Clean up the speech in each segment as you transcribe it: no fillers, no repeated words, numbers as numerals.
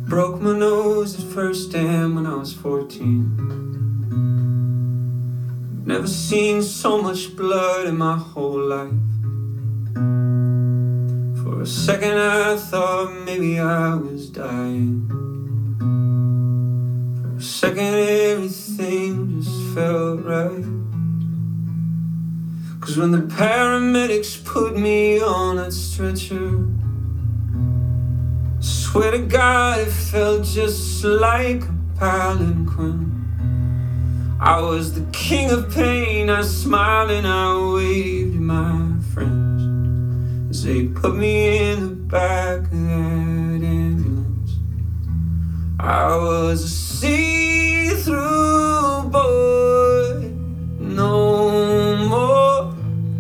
Broke my nose at first dam when I was 14. Never seen so much blood in my whole life. For a second I thought maybe I was dying. For a second everything just felt right. 'Cause when the paramedics put me on that stretcher, swear to God, it felt just like a palanquin. I was the king of pain. I smiled and I waved at my friends as they put me in the back of that ambulance. I was a see-through boy, no more.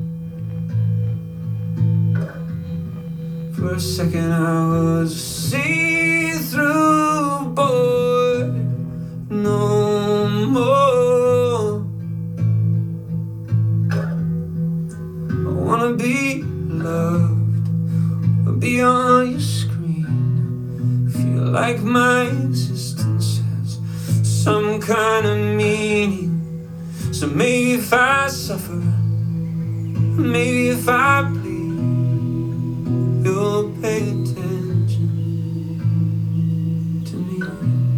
For a second I was a see-through boy, no more. I wanna be loved, be on your screen, feel like my existence has some kind of meaning. So maybe if I suffer, maybe if I bleed, you'll pay attention to me.